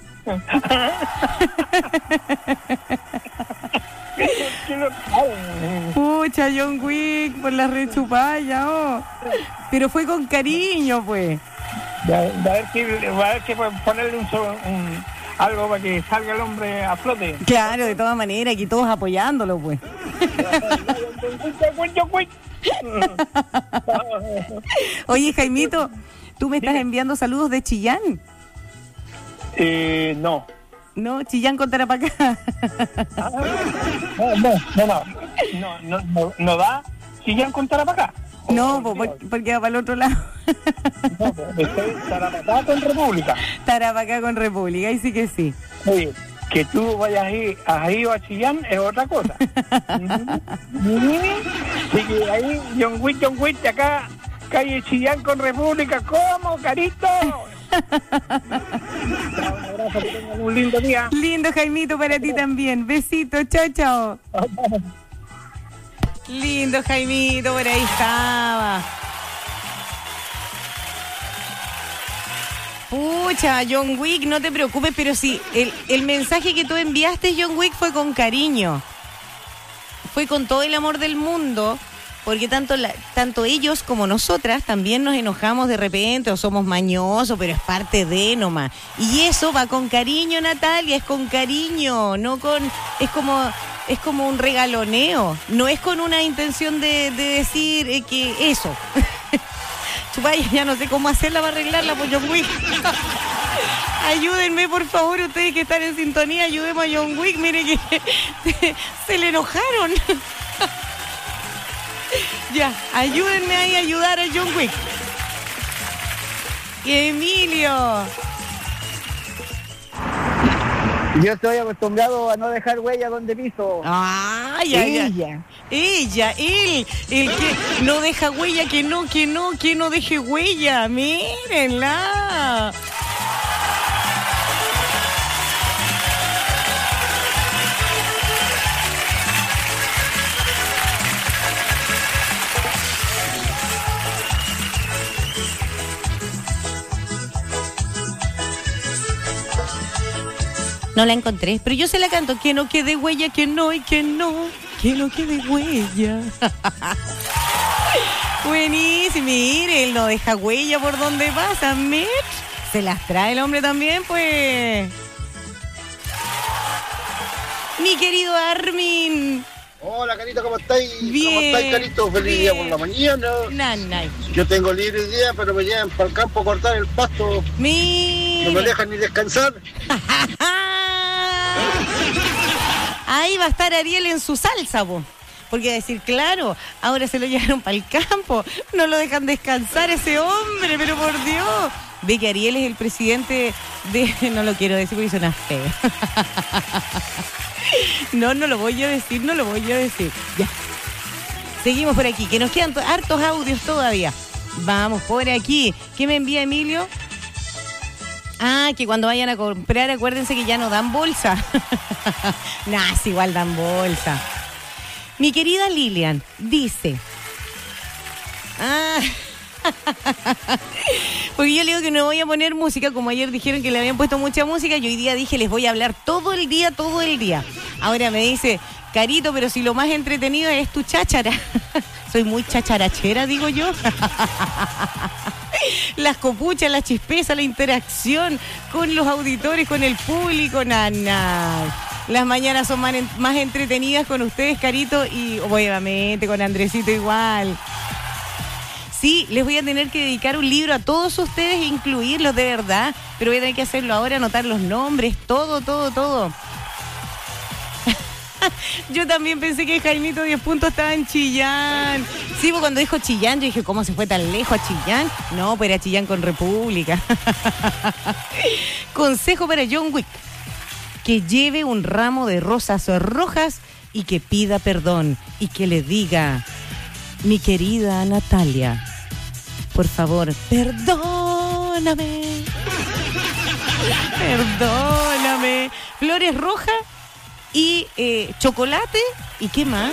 Pucha, John Wick, por la rechupalla, oh. Pero fue con cariño, pues. Va a ver que, va a ver que ponerle un... un algo para que salga el hombre a flote. Claro, de todas maneras, aquí todos apoyándolo, pues. Oye, Jaimito, ¿tú me estás enviando saludos de Chillán? Eh, no. No, Chillán con Tarapacá. Ah, no, no, no, no, no, no, no da Chillán con Tarapacá. No, oh, por, porque va para el otro lado. No, estoy Tarapacá con República. Tarapacá con República, ahí sí que sí. Oye, que tú vayas ahí, ahí a Chillán es otra cosa. Así que ahí, John Wick, John Wick, acá, calle Chillán con República, ¿cómo, carito? Un abrazo, que tengan un lindo día. Lindo, Jaimito, para ti también. Besitos, chao, chao. Lindo, Jaimito, por ahí estaba. Pucha, John Wick, no te preocupes, pero sí, el, el mensaje que tú enviaste, John Wick, fue con cariño. Fue con todo el amor del mundo, porque tanto, la, tanto ellos como nosotras también nos enojamos de repente o somos mañosos, pero es parte de nomás. Y eso va con cariño, Natalia, es con cariño, no con... Es como... Es como un regaloneo, no es con una intención de, de decir eh, que eso. Chupaya, ya no sé cómo hacerla para arreglarla, pues John Wick. Ayúdenme, por favor, ustedes que están en sintonía, ayudemos a John Wick, mire que se, se le enojaron. Ya, ayúdenme ahí a ayudar a John Wick. Emilio. Yo estoy acostumbrado a no dejar huella donde piso. Ah, ya, Ella. ya. Ella, él, el que no deja huella, que no, que no, que no deje huella. Mírenla. No la encontré, pero yo se la canto. Que no quede huella, que no y que no, que no quede huella. Buenísimo, mire, él no deja huella por donde pasa, Mitch. Se las trae el hombre también, pues. Mi querido Armin. Hola, Carito, ¿cómo estáis? Bien. ¿Cómo estáis, Carito? Feliz Bien. día por la mañana. Nanay. Yo tengo libre hoy día, pero me llevan para el campo a cortar el pasto. Mira. No me dejan ni descansar. Ahí va a estar Ariel en su salsa, po. Porque decir, claro, ahora se lo llevaron para el campo, no lo dejan descansar ese hombre, pero por Dios. Ve que Ariel es el presidente de... No lo quiero decir porque suena feo. No, no lo voy a decir, no lo voy a decir. Ya. Seguimos por aquí, que nos quedan to- hartos audios todavía. Vamos por aquí. ¿Qué me envía Emilio? Ah, que cuando vayan a comprar, acuérdense que ya no dan bolsa. Nah, sí, igual dan bolsa. Mi querida Lilian dice... Ah... Porque yo le digo que no voy a poner música, como ayer dijeron que le habían puesto mucha música, y hoy día dije les voy a hablar todo el día, todo el día. Ahora me dice, Carito, pero si lo más entretenido es tu cháchara. Soy muy chacharachera, digo yo. Las copuchas, la chispeza, la interacción con los auditores, con el público, nana. Las mañanas son más, más entretenidas con ustedes, Carito, y obviamente con Andresito igual. Sí, les voy a tener que dedicar un libro a todos ustedes e incluirlos de verdad, pero voy a tener que hacerlo ahora, anotar los nombres, todo, todo, todo. Yo también pensé que Jaimito diez puntos estaba en Chillán. Sí, pues cuando dijo Chillán, yo dije, ¿cómo se fue tan lejos a Chillán? No, pues era Chillán con República. Consejo para John Wick: que lleve un ramo de rosas rojas y que pida perdón y que le diga: mi querida Natalia, por favor, perdóname. Perdóname. Flores rojas y eh, chocolate. ¿Y qué más?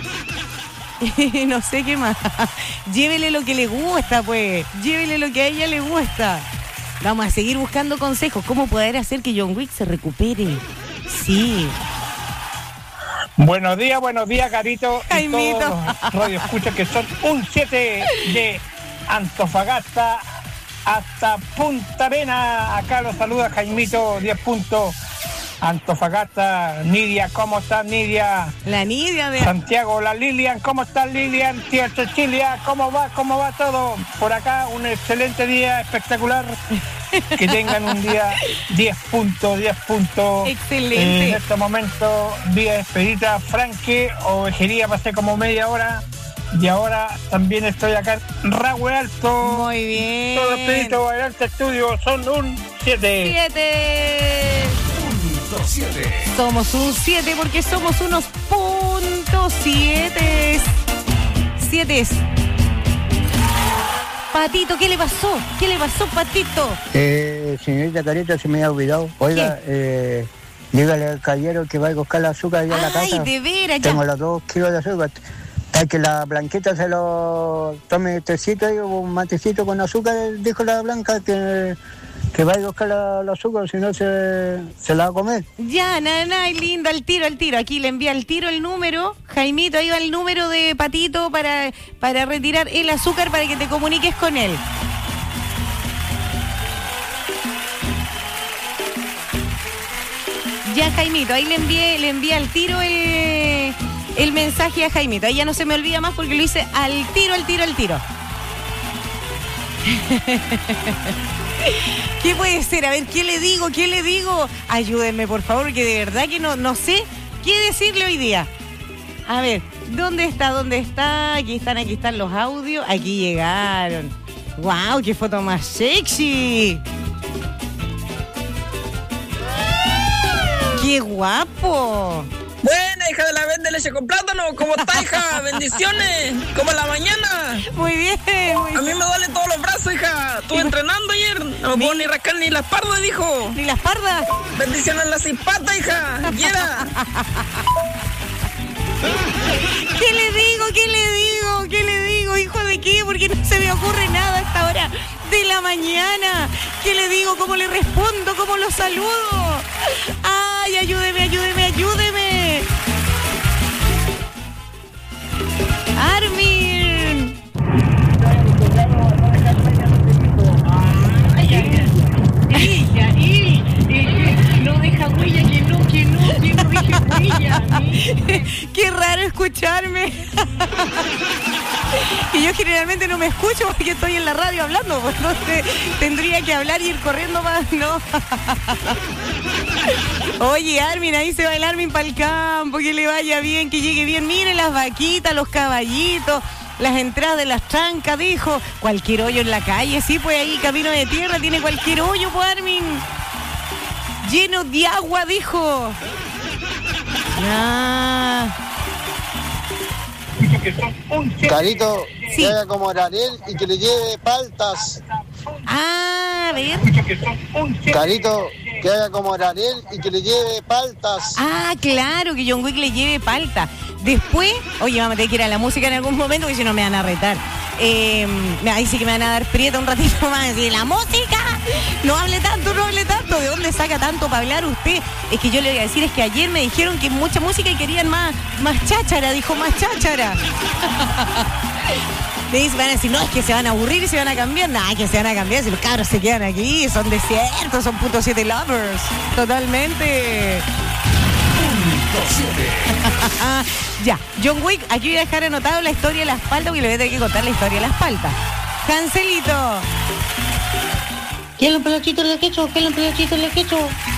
No sé qué más. Llévele lo que le gusta, pues. Llévele lo que a ella le gusta. Vamos a seguir buscando consejos. ¿Cómo poder hacer que John Wick se recupere? Sí. Buenos días, buenos días, Carito. Jaimito. Y todos los radio escucha que son un siete de Antofagasta hasta Punta Arena. Acá los saluda Jaimito, diez puntos. Antofagasta, Nidia, ¿cómo estás, Nidia? La Nidia de... Santiago, la Lilian, ¿cómo estás, Lilian? Tía Cecilia, ¿cómo va? ¿Cómo va todo? Por acá, un excelente día, espectacular. Que tengan un día diez puntos, diez puntos. Excelente. En este momento, vía despedida, Franque, ovejería, pasé como media hora. Y ahora también estoy acá en Rahue Alto. Muy bien. Todo despedito, adelante estudio, son un siete. Siete. Punto siete. Somos un siete porque somos unos puntos siete. Siete. Patito, ¿qué le pasó? ¿Qué le pasó, Patito? Eh, señorita Carita, se me ha olvidado. Oiga, eh, dígale al caballero que va a buscar el azúcar allá en la casa. Ay, de veras, ya. Tengo los dos kilos de azúcar. Para que la Blanquita se lo tome tecito y un matecito con azúcar, dijo la Blanca, que que vaya a buscar la, la azúcar, si no se, se la va a comer. Ya, nana, lindo, al tiro, al tiro. Aquí le envía al tiro el número. Jaimito, ahí va el número de Patito para, para retirar el azúcar para que te comuniques con él. Ya, Jaimito, ahí le envié, le envié al tiro el, el mensaje a Jaimito. Ahí ya no se me olvida más porque lo hice al tiro, al tiro, al tiro. ¿Qué puede ser? A ver, ¿qué le digo? ¿Qué le digo? Ayúdenme, por favor, que de verdad que no, no sé qué decirle hoy día. A ver, ¿dónde está? ¿Dónde está? Aquí están, aquí están los audios. Aquí llegaron. ¡Wow! ¡Qué foto más sexy! ¡Qué guapo! Buena, hija de la vende leche con plátano. ¿Cómo está, hija? Bendiciones. ¿Cómo en la mañana? Muy bien, muy bien. A mí me duelen todos los brazos, hija. Estuve entrenando ayer. No me puedo ni rascar ni la espalda, dijo. ¿Ni la espalda? Bendiciones en la cispata, hija. Quiera. ¿Qué le digo? ¿Qué le digo? ¿Qué le digo? ¿Hijo de qué? Porque no se me ocurre nada a esta hora de la mañana. ¿Qué le digo? ¿Cómo le respondo? ¿Cómo lo saludo? ¡Ay, ayúdeme, ayúdeme, ayúdeme! ¡Armin! Ay, ella, ella, ella, no deja huella, que no, que no, que no deje huella. Qué raro escucharme. Y yo generalmente no me escucho porque estoy en la radio hablando, pues entonces tendría que hablar y ir corriendo más, ¿no? Oye, Armin, ahí se va el Armin para el campo, que le vaya bien, que llegue bien. Miren las vaquitas, los caballitos, las entradas de las trancas, dijo. Cualquier hoyo en la calle, sí, pues ahí camino de tierra tiene cualquier hoyo, pues Armin. Lleno de agua, dijo. Ah. Carito, sí. Que haga como Ariel y que le lleve paltas. Ah, a ver. Carito, que haga como Ariel y que le lleve paltas. Ah, claro, que John Wick le lleve palta. Después, oye, vamos a tener que ir a la música en algún momento porque si no me van a retar. Eh, ahí sí que me van a dar prieta un ratito más. Y la música, no hable tanto, no hable tanto. ¿De dónde saca tanto para hablar usted? Es que yo le voy a decir, es que ayer me dijeron que mucha música y querían más, más cháchara, dijo más cháchara. Me dicen, van a decir, no, es que se van a aburrir y se van a cambiar. Nada, que se van a cambiar si los cabros se quedan aquí, son desiertos, son punto siete lovers. Totalmente. Ya, John Wick, aquí voy a dejar anotado la historia de la espalda porque le voy a tener que contar la historia de la espalda. Cancelito. ¿Qué es los pelochitos de quecho? ¿Qué es los pelochitos de quecho?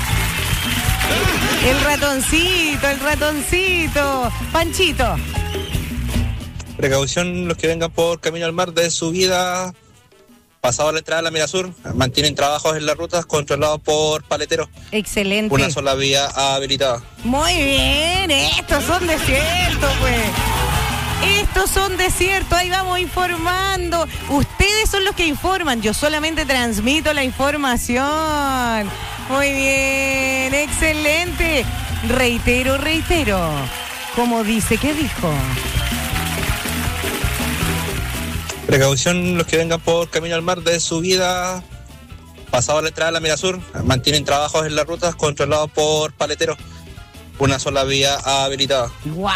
El ratoncito, el ratoncito. Panchito. Precaución los que vengan por camino al mar de subida, pasado la entrada de la Mirasur, mantienen trabajos en las rutas controlados por paleteros. Excelente. Una sola vía habilitada. Muy bien, estos son desiertos, pues. Estos son desiertos, ahí vamos informando. Ustedes son los que informan, yo solamente transmito la información. Muy bien, excelente. Reitero, reitero. Como dice, ¿qué dijo? Precaución los que vengan por camino al mar de subida, pasado la entrada de la Mirasur, mantienen trabajos en las rutas controlados por paleteros. Una sola vía habilitada. ¡Wow!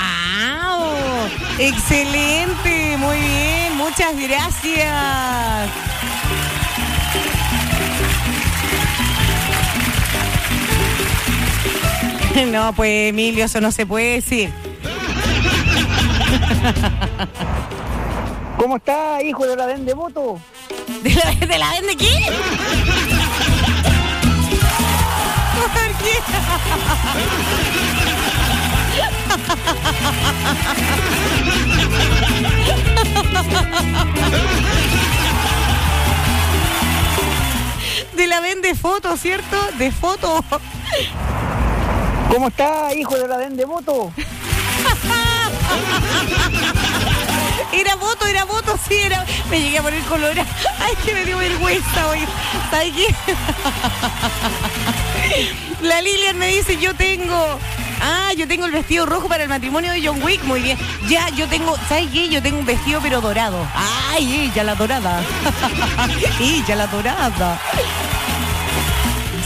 ¡Excelente! Muy bien, muchas gracias. No, pues Emilio, eso no se puede decir. ¿Cómo está, hijo de la vende voto? ¿De la, de la vende qué? ¿Por qué? De la vende foto, ¿cierto? De foto. ¿Cómo está, hijo de la vende voto? Era voto, era voto, sí, era. Me llegué a poner colorada. Ay, que me dio vergüenza hoy. ¿Sabes qué? La Lilian me dice, yo tengo. Ah, yo tengo el vestido rojo para el matrimonio de John Wick. Muy bien. Ya, yo tengo. ¿Sabes qué? Yo tengo un vestido pero dorado. Ay, ella la dorada. Ella la dorada.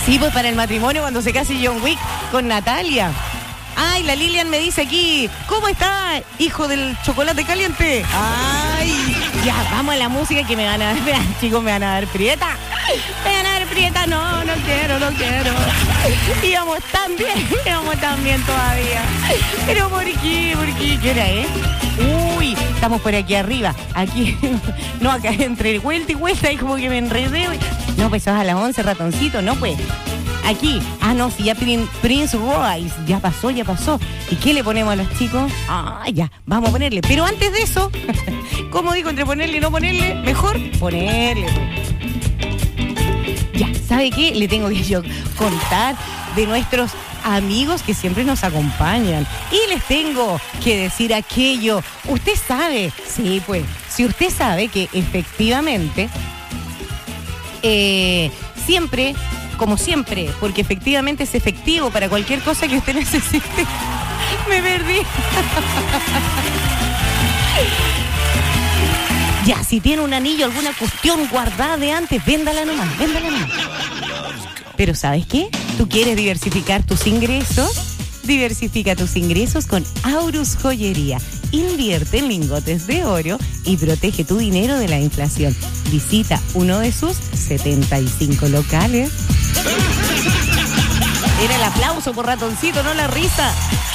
Sí, pues para el matrimonio cuando se case John Wick con Natalia. Ay, la Lilian me dice aquí, ¿cómo está, hijo del chocolate caliente? Ay, ya, vamos a la música que me van a dar, vean, chicos, me van a dar prieta. Me van a dar prieta, no, no quiero, no quiero. Íbamos tan bien, íbamos tan bien todavía. Pero ¿por qué? ¿Por qué? ¿Qué hora es? Uy, estamos por aquí arriba. Aquí, no, acá entre vuelta y vuelta y como que me enredé. No, pues a las once, ratoncito, no, pues. Aquí, ah, no, si ya Prin- Prince Royce, ya pasó, ya pasó. ¿Y qué le ponemos a los chicos? Ah, ya, vamos a ponerle. Pero antes de eso, como digo, entre ponerle y no ponerle, mejor ponerle. Ya, ¿sabe qué? Le tengo que yo contar de nuestros amigos que siempre nos acompañan. Y les tengo que decir aquello. Usted sabe, sí, pues, si usted sabe que efectivamente, eh, siempre... como siempre, porque efectivamente es efectivo para cualquier cosa que usted necesite. Me perdí. Ya, si tiene un anillo, alguna cuestión guardada de antes, véndala nomás, véndala nomás. Pero ¿sabes qué? ¿Tú quieres diversificar tus ingresos? Diversifica tus ingresos con Aurus Joyería. Invierte en lingotes de oro y protege tu dinero de la inflación. Visita uno de sus setenta y cinco locales. Era el aplauso por ratoncito, no la risa.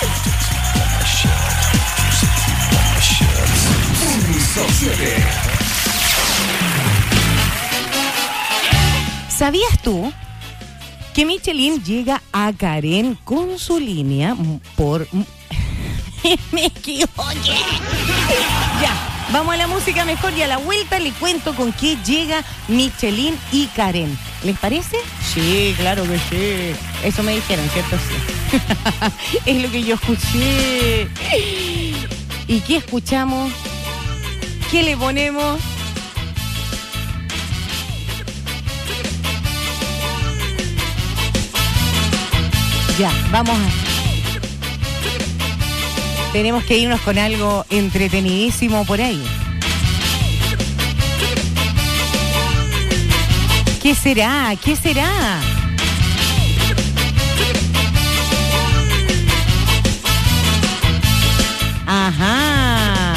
¿Sabías tú que Michelin llega a Karen con su línea por... Me equivoqué. Ya, vamos a la música mejor y a la vuelta le cuento con qué llega Michelin y Karen. ¿Les parece? Sí, claro que sí. Eso me dijeron, ¿cierto? Sí. Es lo que yo escuché. ¿Y qué escuchamos? ¿Qué le ponemos? Ya, vamos a... Tenemos que irnos con algo entretenidísimo por ahí. ¿Qué será? ¿Qué será? Ajá.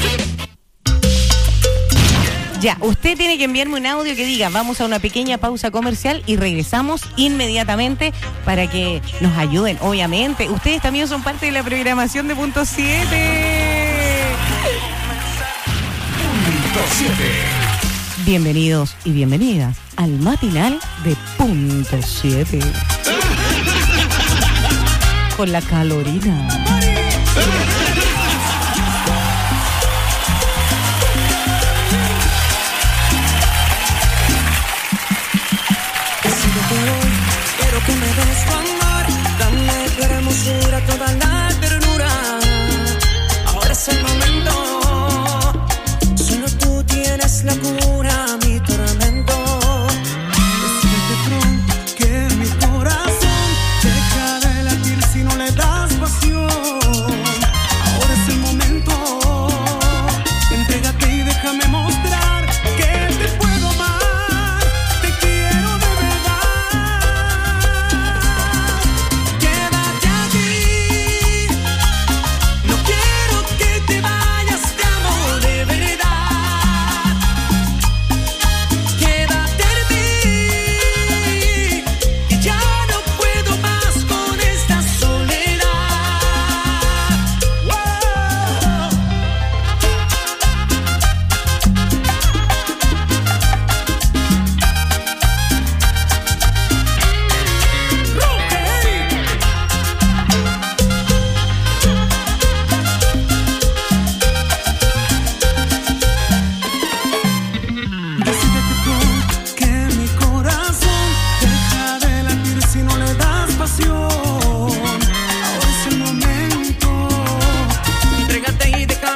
Ya, usted tiene que enviarme un audio que diga, vamos a una pequeña pausa comercial y regresamos inmediatamente para que nos ayuden, obviamente. Ustedes también son parte de la programación de Punto siete. Punto siete. Bienvenidos y bienvenidas al matinal de Punto siete. Con la Calorina. Quiero que me des tu amor, dame